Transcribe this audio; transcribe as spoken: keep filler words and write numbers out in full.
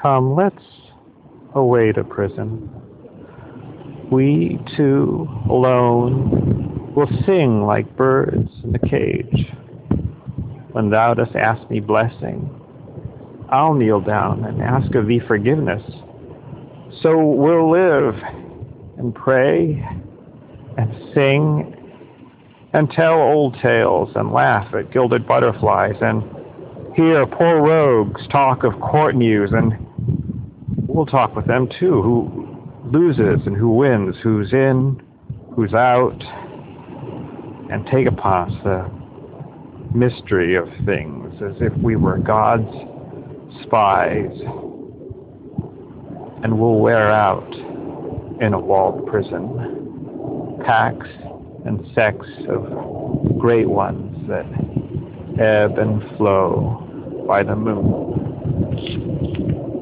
Come, let's away to prison. We two, alone, will sing like birds in the cage. When thou dost ask me blessing, I'll kneel down and ask of thee forgiveness. So we'll live and pray and sing and tell old tales and laugh at gilded butterflies and hear poor rogues talk of court news, and we'll talk with them too, who loses and who wins, who's in, who's out, and take upon us the mystery of things as if we were God's spies, and we'll wear out in a walled prison packs and sects of great ones that ebb and flow by the moon.